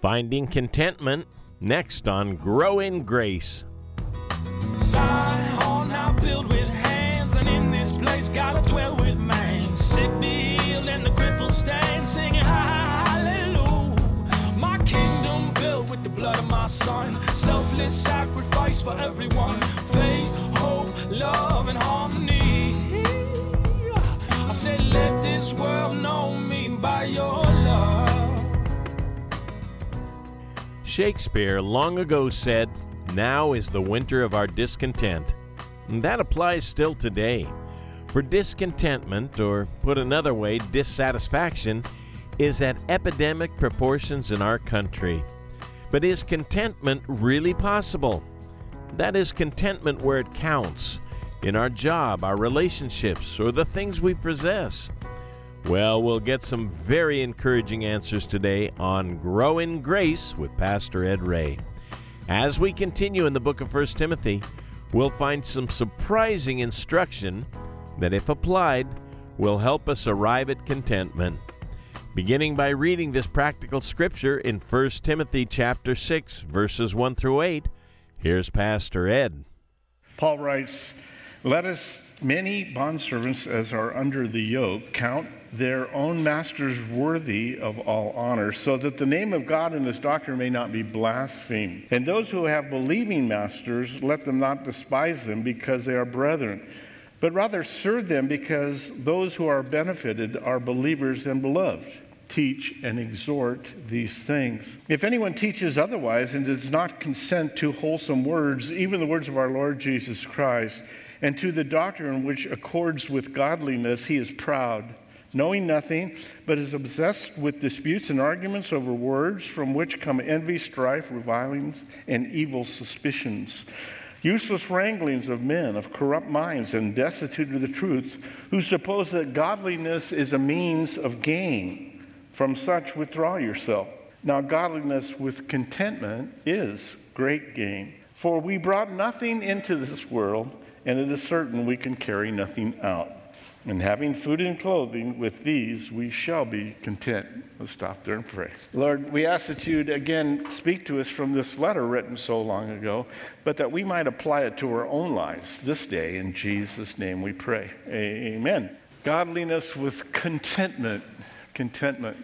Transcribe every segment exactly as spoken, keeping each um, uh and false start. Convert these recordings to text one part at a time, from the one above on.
Finding contentment, next on Grow in Grace. Zion hall now built with hands, and in this place gotta dwell with man. Sick be healed and the crippled stand, singing hallelujah. My kingdom built with the blood of my son, selfless sacrifice for everyone. Faith, hope, love, and harmony. I said, let this world know me by your love. Shakespeare long ago said, "Now is the winter of our discontent." And that applies still today. For discontentment, or put another way, dissatisfaction, is at epidemic proportions in our country. But is contentment really possible? That is contentment where it counts, in our job, our relationships, or the things we possess. Well, we'll get some very encouraging answers today on Grow in Grace with Pastor Ed Ray. As we continue in the book of First Timothy, we'll find some surprising instruction that, if applied, will help us arrive at contentment. Beginning by reading this practical scripture in First Timothy chapter six, verses one through eight, here's Pastor Ed. Paul writes, "Let us many bondservants as are under the yoke count their own masters worthy of all honor, so that the name of God and his doctrine may not be blasphemed. And those who have believing masters, let them not despise them because they are brethren, but rather serve them because those who are benefited are believers and beloved. Teach and exhort these things. If anyone teaches otherwise and does not consent to wholesome words, even the words of our Lord Jesus Christ, and to the doctrine which accords with godliness, he is proud, knowing nothing, but is obsessed with disputes and arguments over words, from which come envy, strife, revilings, and evil suspicions. Useless wranglings of men of corrupt minds and destitute of the truth, who suppose that godliness is a means of gain. From such withdraw yourself. Now godliness with contentment is great gain. For we brought nothing into this world, and it is certain we can carry nothing out. And having food and clothing, with these we shall be content." Let's stop there and pray. Lord, we ask that you'd again speak to us from this letter written so long ago, but that we might apply it to our own lives this day. In Jesus' name we pray. Amen. Godliness with contentment. Contentment.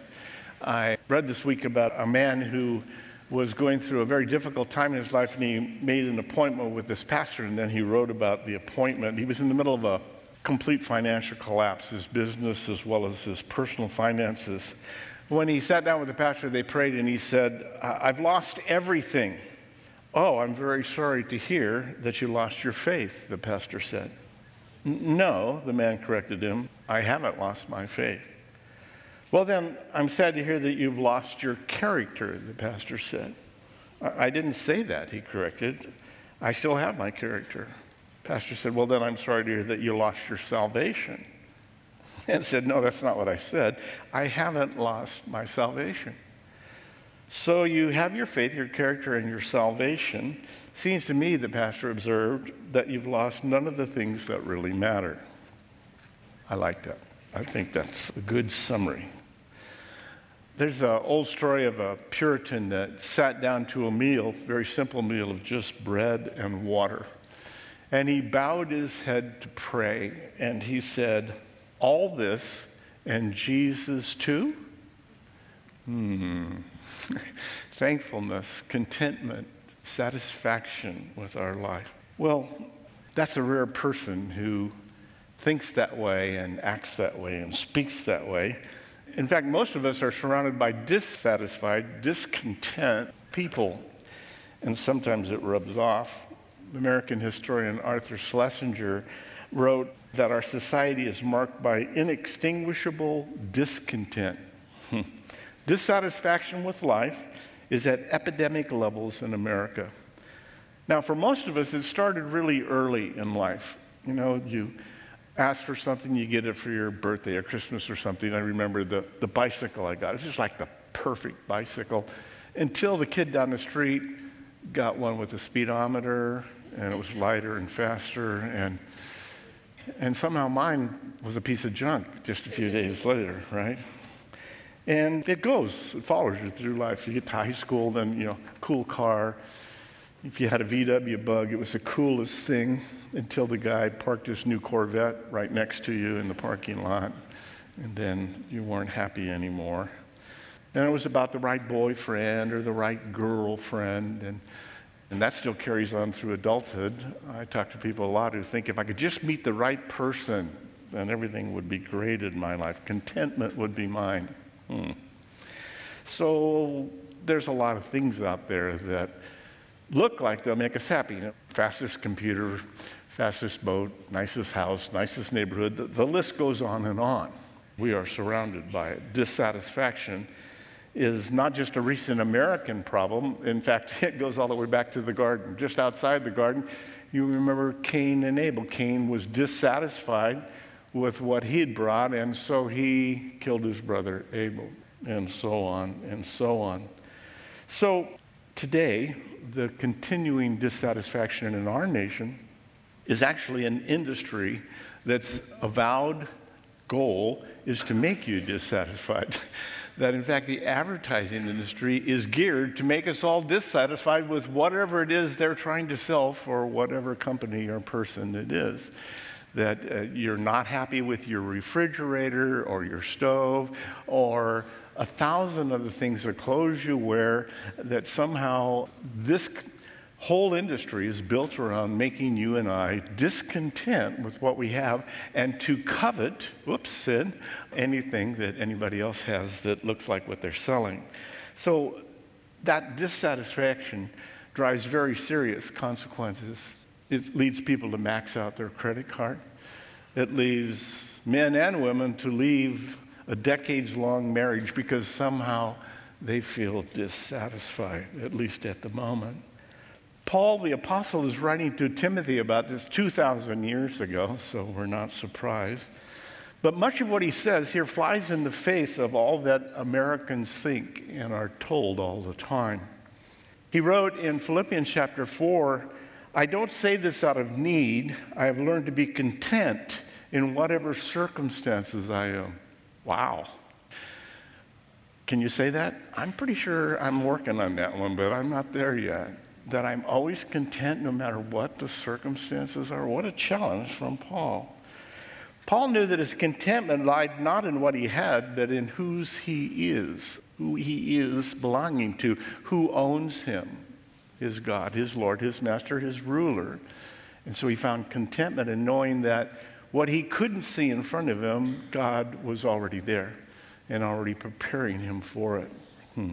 I read this week about a man who was going through a very difficult time in his life, and he made an appointment with this pastor, and then he wrote about the appointment. He was in the middle of a complete financial collapse, his business as well as his personal finances. When he sat down with the pastor, they prayed, and he said, "I've lost everything." "Oh, I'm very sorry to hear that you lost your faith," the pastor said. "No," the man corrected him, "I haven't lost my faith." "Well, then, I'm sad to hear that you've lost your character," the pastor said. "I didn't say that," he corrected. "I still have my character." Pastor said, "Well, then I'm sorry to hear that you lost your salvation." And said, "No, that's not what I said. I haven't lost my salvation." "So you have your faith, your character, and your salvation. Seems to me," the pastor observed, "that you've lost none of the things that really matter." I like that. I think that's a good summary. There's an old story of a Puritan that sat down to a meal, very simple meal of just bread and water. And he bowed his head to pray, and he said, "All this and Jesus too?" Hmm. Thankfulness, contentment, satisfaction with our life. Well, that's a rare person who thinks that way and acts that way and speaks that way. In fact, most of us are surrounded by dissatisfied, discontent people, and sometimes it rubs off. American historian Arthur Schlesinger wrote that our society is marked by inextinguishable discontent. Dissatisfaction with life is at epidemic levels in America. Now, for most of us, it started really early in life. You know, you ask for something, you get it for your birthday or Christmas or something. I remember the, the bicycle I got. It was just like the perfect bicycle until the kid down the street got one with a speedometer, and it was lighter and faster, and and somehow mine was a piece of junk just a few days later, right? And it goes, it follows you through life. You get to high school, then, you know, cool car. If you had a V W Bug, it was the coolest thing until the guy parked his new Corvette right next to you in the parking lot. And then you weren't happy anymore. Then it was about the right boyfriend or the right girlfriend. And, and that still carries on through adulthood. I talk to people a lot who think if I could just meet the right person, then everything would be great in my life. Contentment would be mine. Hmm. So there's a lot of things out there that look like they'll make us happy. You know, fastest computer, fastest boat, nicest house, nicest neighborhood. The, the list goes on and on. We are surrounded by it. Dissatisfaction is not just a recent American problem. In fact, it goes all the way back to the garden. Just outside the garden, you remember Cain and Abel. Cain was dissatisfied with what he'd brought, and so he killed his brother Abel, and so on and so on. So today, the continuing dissatisfaction in our nation is actually an industry that's avowed goal is to make you dissatisfied. That in fact the advertising industry is geared to make us all dissatisfied with whatever it is they're trying to sell for whatever company or person it is. That uh, you're not happy with your refrigerator or your stove or a thousand other things, the clothes you wear, that somehow this whole industry is built around making you and I discontent with what we have and to covet, whoops, sin, anything that anybody else has that looks like what they're selling. So that dissatisfaction drives very serious consequences. It leads people to max out their credit card. It leaves men and women to leave a decades-long marriage because somehow they feel dissatisfied, at least at the moment. Paul the apostle is writing to Timothy about this two thousand years ago, so we're not surprised. But much of what he says here flies in the face of all that Americans think and are told all the time. He wrote in Philippians chapter four, I don't say this out of need. I have learned to be content in whatever circumstances I am. Wow. Can you say that? I'm pretty sure I'm working on that one, but I'm not there yet. That I'm always content no matter what the circumstances are. What a challenge from Paul. Paul knew that his contentment lied not in what he had, but in whose he is, who he is belonging to, who owns him. His God, his Lord, his master, his ruler. And so he found contentment in knowing that what he couldn't see in front of him, God was already there and already preparing him for it. Hmm.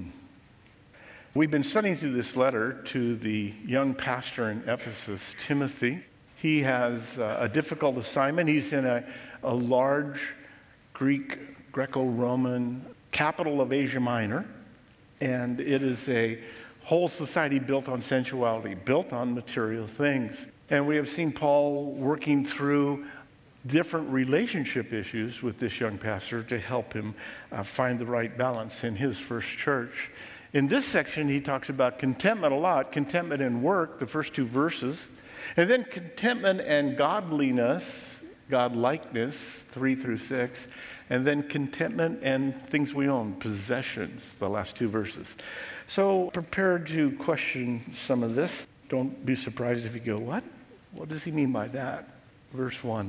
We've been studying through this letter to the young pastor in Ephesus, Timothy. He has uh, a difficult assignment. He's in a, a large Greek, Greco-Roman capital of Asia Minor, and it is a whole society built on sensuality, built on material things. And we have seen Paul working through different relationship issues with this young pastor to help him uh, find the right balance in his first church. In this section, he talks about contentment a lot, contentment in work, the first two verses, and then contentment and godliness, godlikeness, three through six, and then contentment and things we own, possessions, the last two verses. So prepare to question some of this. Don't be surprised if you go, what? What does he mean by that? Verse one.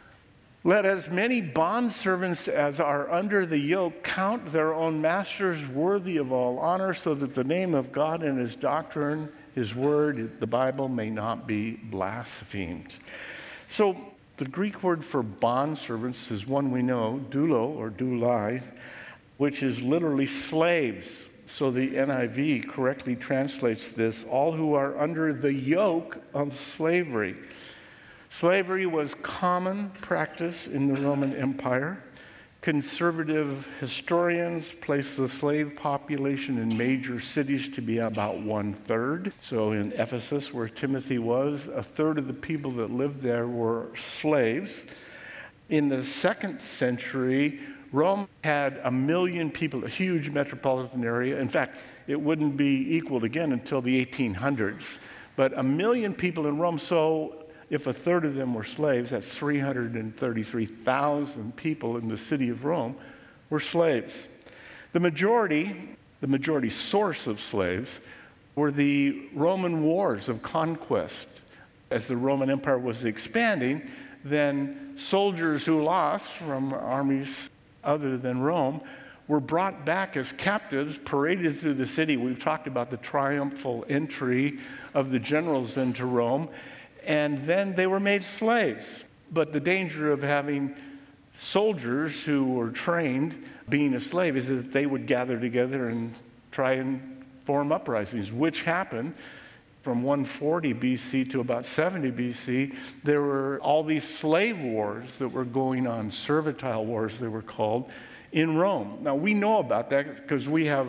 Let as many bondservants as are under the yoke count their own masters worthy of all honor, so that the name of God and his doctrine, his word, the Bible, may not be blasphemed. So the Greek word for bondservants is one we know, doulo or doulai, which is literally slaves. So the N I V correctly translates this, all who are under the yoke of slavery. Slavery was common practice in the Roman Empire. Conservative historians place the slave population in major cities to be about one-third. So in Ephesus, where Timothy was, a third of the people that lived there were slaves. In the second century, Rome had a million people, a huge metropolitan area. In fact, it wouldn't be equaled again until the eighteen hundreds. But a million people in Rome, so if a third of them were slaves, that's three hundred thirty-three thousand people in the city of Rome were slaves. The majority, the majority source of slaves were the Roman wars of conquest. As the Roman Empire was expanding, then soldiers who lost from armies other than Rome were brought back as captives, paraded through the city. We've talked about the triumphal entry of the generals into Rome, and then they were made slaves. But the danger of having soldiers who were trained being a slave is that they would gather together and try and form uprisings, which happened from one forty B C to about seventy B C. There were all these slave wars that were going on, servile wars they were called, in Rome. Now, we know about that because we have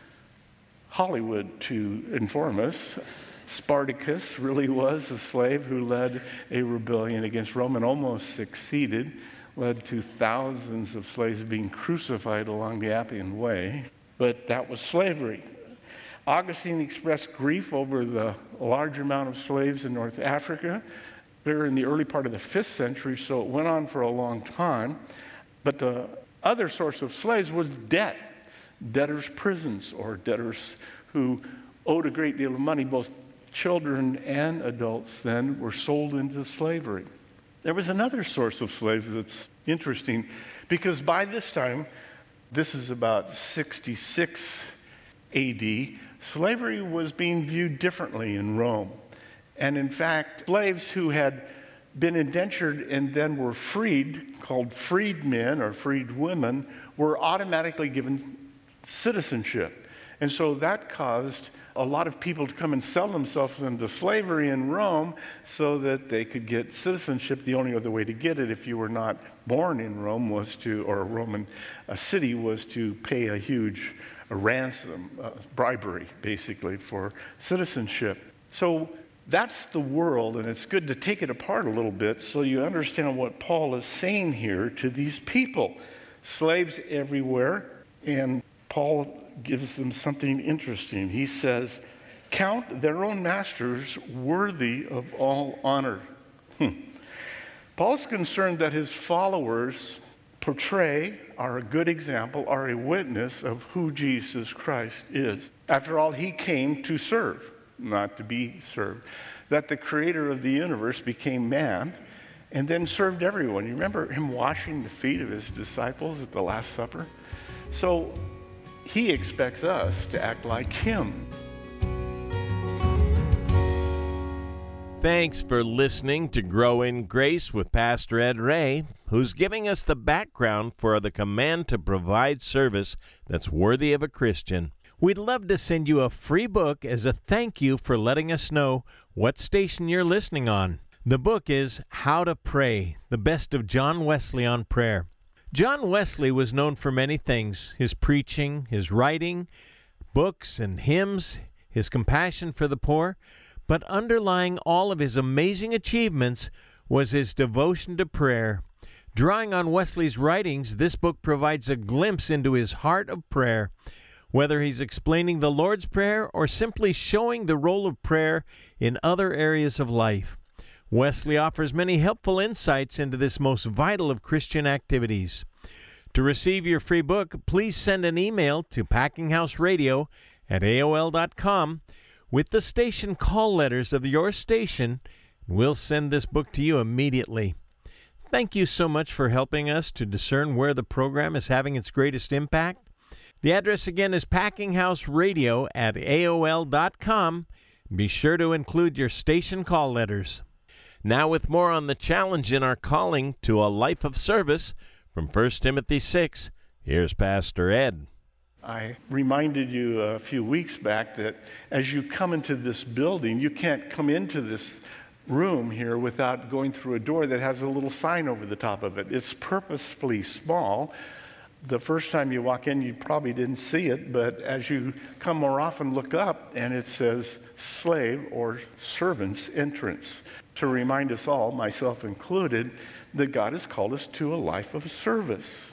Hollywood to inform us. Spartacus really was a slave who led a rebellion against Rome and almost succeeded, led to thousands of slaves being crucified along the Appian Way. But that was slavery. Augustine expressed grief over the large amount of slaves in North Africa. They were in the early part of the fifth century, so it went on for a long time. But the other source of slaves was debt, debtors' prisons, or debtors who owed a great deal of money. Both children and adults then were sold into slavery. There was another source of slaves that's interesting, because by this time, this is about sixty-six A D, slavery was being viewed differently in Rome. And in fact, slaves who had been indentured and then were freed, called freedmen or freedwomen, were automatically given citizenship. And so that caused a lot of people to come and sell themselves into slavery in Rome so that they could get citizenship. The only other way to get it if you were not born in Rome was to, or a Roman a city, was to pay a huge a ransom, uh, bribery, basically, for citizenship. So that's the world, and it's good to take it apart a little bit so you understand what Paul is saying here to these people. Slaves everywhere, and Paul gives them something interesting. He says, count their own masters worthy of all honor. Hmm. Paul's concerned that his followers portray, are a good example, are a witness of who Jesus Christ is. After all, he came to serve, not to be served. That the creator of the universe became man and then served everyone. You remember him washing the feet of his disciples at the Last Supper? So he expects us to act like him. Thanks for listening to Grow in Grace with Pastor Ed Ray, who's giving us the background for the command to provide service that's worthy of a Christian. We'd love to send you a free book as a thank you for letting us know what station you're listening on. The book is How to Pray, the best of John Wesley on prayer. John Wesley was known for many things: his preaching, his writing, books and hymns, his compassion for the poor. But underlying all of his amazing achievements was his devotion to prayer. Drawing on Wesley's writings, this book provides a glimpse into his heart of prayer. Whether he's explaining the Lord's Prayer or simply showing the role of prayer in other areas of life, Wesley offers many helpful insights into this most vital of Christian activities. To receive your free book, please send an email to packinghouseradio at A O L dot com with the station call letters of your station. We'll send this book to you immediately. Thank you so much for helping us to discern where the program is having its greatest impact. The address again is packinghouseradio at A O L dot com. Be sure to include your station call letters. Now with more on the challenge in our calling to a life of service from First Timothy six, here's Pastor Ed. I reminded you a few weeks back that as you come into this building, you can't come into this room here without going through a door that has a little sign over the top of it. It's purposefully small. The first time you walk in, you probably didn't see it, but as you come more often, look up, and it says slave or servant's entrance, to remind us all, myself included, that God has called us to a life of service.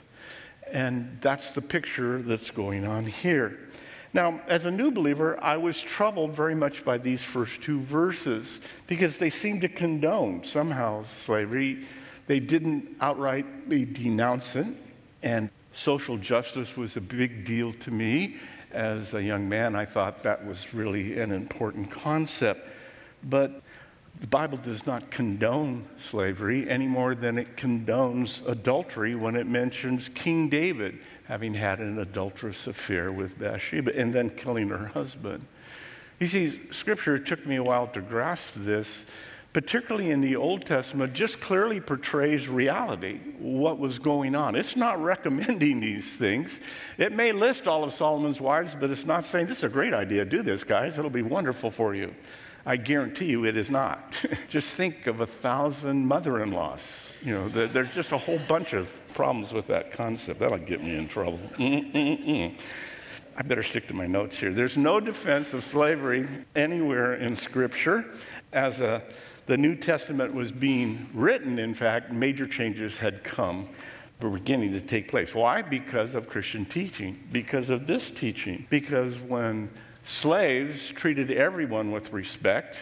And that's the picture that's going on here. Now, as a new believer, I was troubled very much by these first two verses because they seem to condone somehow slavery. They didn't outrightly denounce it. And Social justice was a big deal to me. As a young man, I thought that was really an important concept. But the Bible does not condone slavery any more than it condones adultery when it mentions King David having had an adulterous affair with Bathsheba and then killing her husband. You see, Scripture, it took me a while to grasp this, particularly in the Old Testament, just clearly portrays reality, what was going on. It's not recommending these things. It may list all of Solomon's wives, but it's not saying, this is a great idea, do this, guys, it'll be wonderful for you. I guarantee you it is not. Just think of a thousand mother-in-laws. You know, there, there's just a whole bunch of problems with that concept. That'll get me in trouble. Mm-mm-mm. I better stick to my notes here. There's no defense of slavery anywhere in Scripture. As a, the New Testament was being written, in fact, major changes had come, were beginning to take place. Why? Because of Christian teaching, because of this teaching. Because when slaves treated everyone with respect,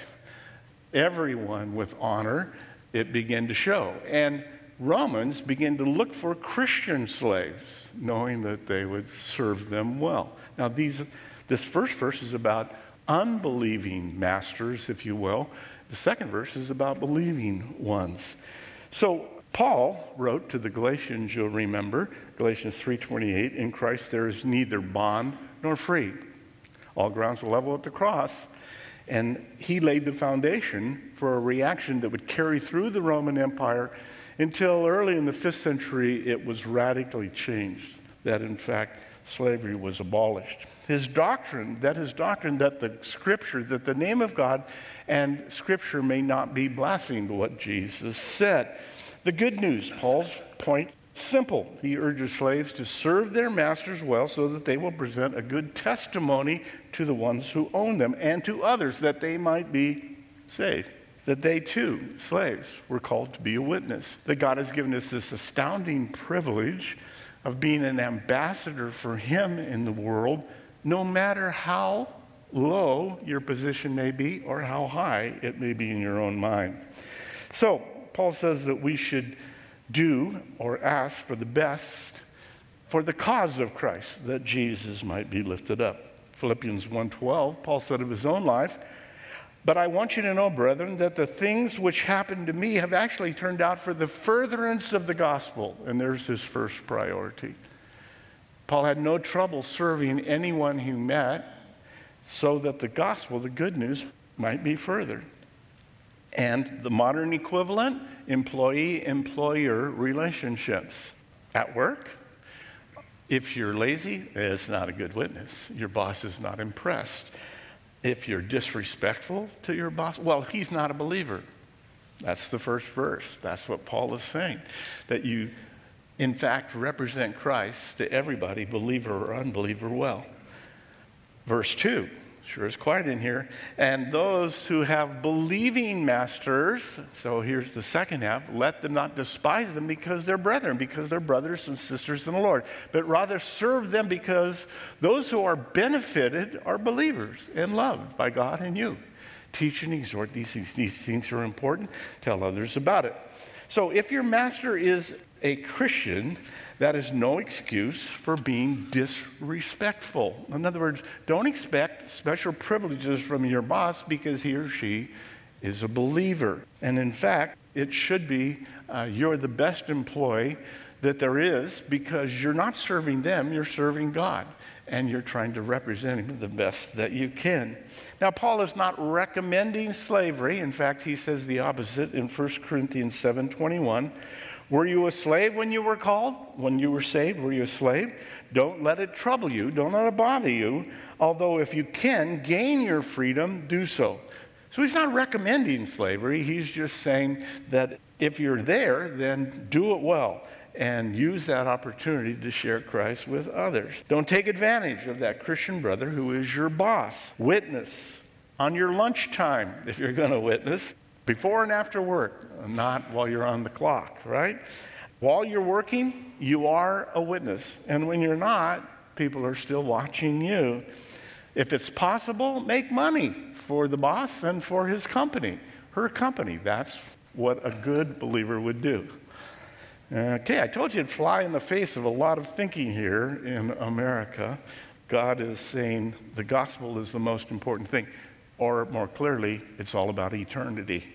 everyone with honor, it began to show. And Romans began to look for Christian slaves, knowing that they would serve them well. Now, these, this first verse is about unbelieving masters, if you will. The second verse is about believing ones. So Paul wrote to the Galatians, you'll remember, Galatians three twenty-eight, in Christ there is neither bond nor free. All grounds are level at the cross. And he laid the foundation for a reaction that would carry through the Roman Empire until early in the fifth century it was radically changed, that in fact slavery was abolished. His doctrine, that his doctrine that the Scripture, that the name of God and Scripture may not be blasphemed, what Jesus said. The good news, Paul's point, simple. He urges slaves to serve their masters well so that they will present a good testimony to the ones who own them and to others that they might be saved. That they too, slaves, were called to be a witness. That God has given us this astounding privilege of being an ambassador for Him in the world, no matter how low your position may be or how high it may be in your own mind. So, Paul says that we should do or ask for the best for the cause of Christ, that Jesus might be lifted up. Philippians one twelve, Paul said of his own life, but I want you to know, brethren, that the things which happened to me have actually turned out for the furtherance of the gospel. And there's his first priority. Paul had no trouble serving anyone he met so that the gospel, the good news, might be furthered. And the modern equivalent, employee-employer relationships. At work, if you're lazy, it's not a good witness. Your boss is not impressed. If you're disrespectful to your boss, well, he's not a believer. That's the first verse. That's what Paul is saying. That you, in fact, represent Christ to everybody, believer or unbeliever, well. Verse two. Sure is quiet in here. And those who have believing masters, so here's the second half, let them not despise them because they're brethren, because they're brothers and sisters in the Lord, but rather serve them because those who are benefited are believers and loved by God and you. Teach and exhort these things. These things are important. Tell others about it. So if your master is a Christian, that is no excuse for being disrespectful. In other words, don't expect special privileges from your boss because he or she is a believer. And in fact, it should be uh, you're the best employee that there is because you're not serving them, you're serving God. And you're trying to represent Him the best that you can. Now, Paul is not recommending slavery. In fact, he says the opposite in First Corinthians seven twenty-one. Were you a slave when you were called? When you were saved, were you a slave? Don't let it trouble you. Don't let it bother you. Although if you can gain your freedom, do so. So he's not recommending slavery. He's just saying that if you're there, then do it well and use that opportunity to share Christ with others. Don't take advantage of that Christian brother who is your boss. Witness on your lunchtime if you're going to witness. Before and after work, not while you're on the clock, right? While you're working, you are a witness. And when you're not, people are still watching you. If it's possible, make money for the boss and for his company, her company. That's what a good believer would do. Okay, I told you it'd fly in the face of a lot of thinking here in America. God is saying the gospel is the most important thing. Or more clearly, it's all about eternity.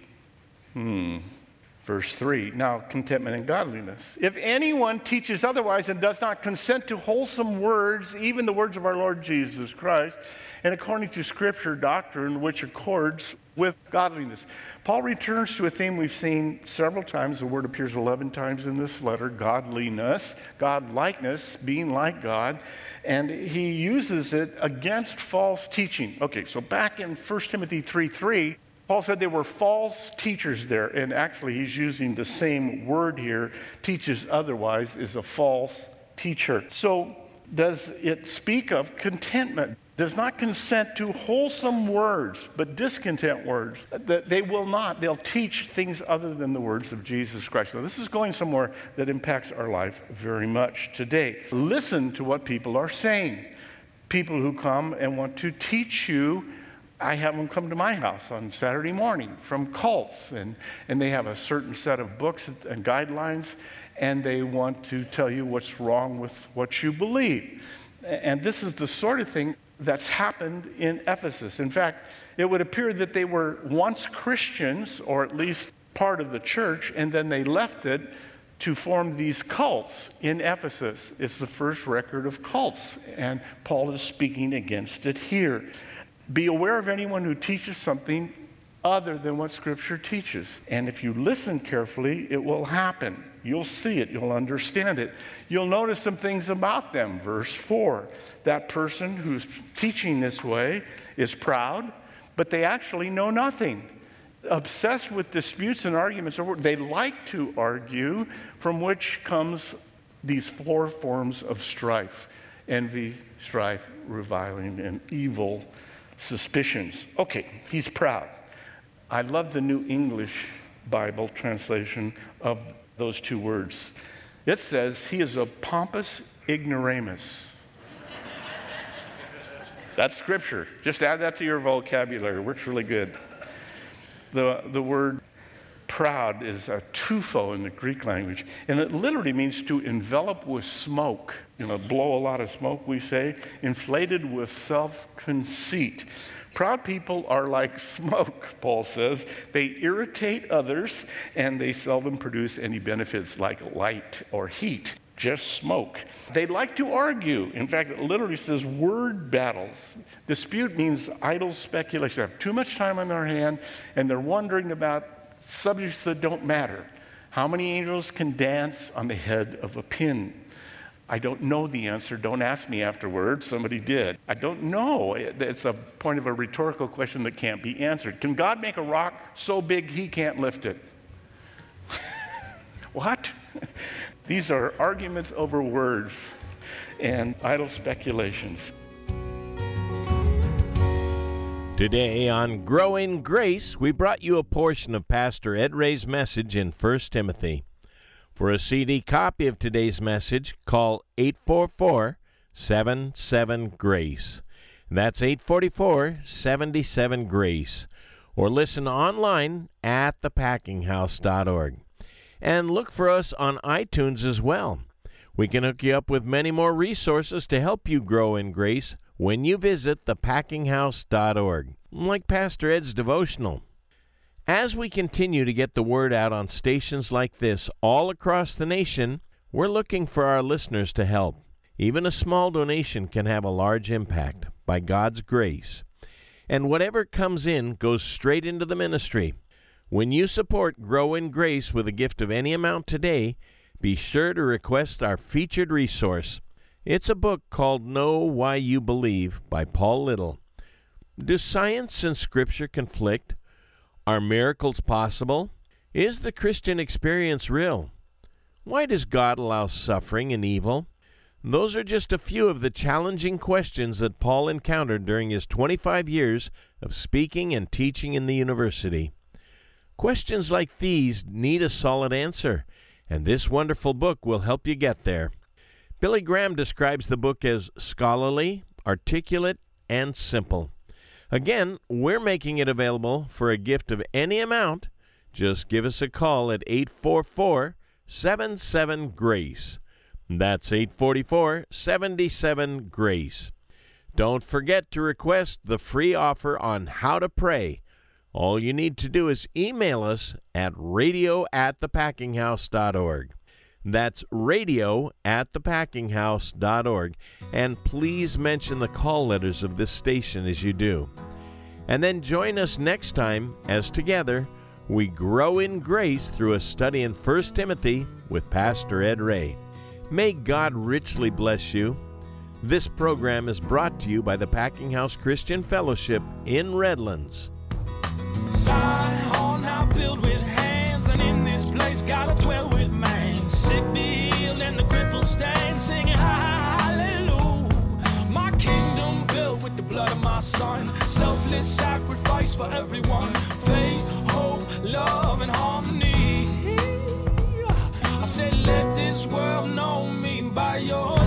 Hmm. Verse three, now contentment and godliness. If anyone teaches otherwise and does not consent to wholesome words, even the words of our Lord Jesus Christ, and according to Scripture doctrine which accords with godliness. Paul returns to a theme we've seen several times. The word appears eleven times in this letter, godliness, godlikeness, being like God, and he uses it against false teaching. Okay, so back in First Timothy three three, Paul said there were false teachers there, and actually he's using the same word here. Teaches otherwise is a false teacher. So does it speak of contentment? Does not consent to wholesome words, but discontent words. That they will not. They'll teach things other than the words of Jesus Christ. Now, this is going somewhere that impacts our life very much today. Listen to what people are saying. People who come and want to teach you. I have them come to my house on Saturday morning from cults, and, and they have a certain set of books and guidelines, and they want to tell you what's wrong with what you believe. And this is the sort of thing that's happened in Ephesus. In fact, it would appear that they were once Christians, or at least part of the church, and then they left it to form these cults in Ephesus. It's the first record of cults, and Paul is speaking against it here. Be aware of anyone who teaches something other than what Scripture teaches. And if you listen carefully, it will happen. You'll see it. You'll understand it. You'll notice some things about them. Verse four, that person who's teaching this way is proud, but they actually know nothing. Obsessed with disputes and arguments. They like to argue, from which comes these four forms of strife: envy, strife, reviling, and evil suspicions. Okay, he's proud. I love the New English Bible translation of those two words. It says he is a pompous ignoramus. That's Scripture. Just add that to your vocabulary. It works really good. The, the word proud is a tupho in the Greek language, and it literally means to envelop with smoke. You know, blow a lot of smoke, we say. Inflated with self-conceit. Proud people are like smoke, Paul says. They irritate others, and they seldom produce any benefits like light or heat, just smoke. They like to argue. In fact, it literally says word battles. Dispute means idle speculation. They have too much time on their hand, and they're wondering about subjects that don't matter. How many angels can dance on the head of a pin? I don't know the answer. Don't ask me afterwards. Somebody did. I don't know. It's a point of a rhetorical question that can't be answered. Can God make a rock so big he can't lift it? What? These are arguments over words and idle speculations. Today on Grow in Grace, we brought you a portion of Pastor Ed Ray's message in First Timothy. For a C D copy of today's message, call eight four four, seven seven, GRACE. That's eight four four, seven seven, GRACE. Or listen online at the packing house dot org. And look for us on iTunes as well. We can hook you up with many more resources to help you grow in grace when you visit the packing house dot org, like Pastor Ed's devotional. As we continue to get the word out on stations like this all across the nation, we're looking for our listeners to help. Even a small donation can have a large impact by God's grace. And whatever comes in goes straight into the ministry. When you support Grow in Grace with a gift of any amount today, be sure to request our featured resource. It's a book called Know Why You Believe by Paul Little. Do science and Scripture conflict? Are miracles possible? Is the Christian experience real? Why does God allow suffering and evil? Those are just a few of the challenging questions that Paul encountered during his twenty-five years of speaking and teaching in the university. Questions like these need a solid answer, and this wonderful book will help you get there. Billy Graham describes the book as scholarly, articulate, and simple. Again, we're making it available for a gift of any amount. Just give us a call at eight four four, seven seven GRACE. That's eight four four, seven seven GRACE. Don't forget to request the free offer on how to pray. All you need to do is email us at radio at the packing house dot org. That's radio at the packing house dot org. And please mention the call letters of this station as you do. And then join us next time as together we grow in grace through a study in First Timothy with Pastor Ed Ray. May God richly bless you. This program is brought to you by the Packing House Christian Fellowship in Redlands. Zion now built with hands, and in this place gotta dwell with man. Sick be healed and the crippled stand, singing hallelujah. My kingdom built with the blood of my son, selfless sacrifice for everyone. Faith, hope, love, and harmony. I said, let this world know me by your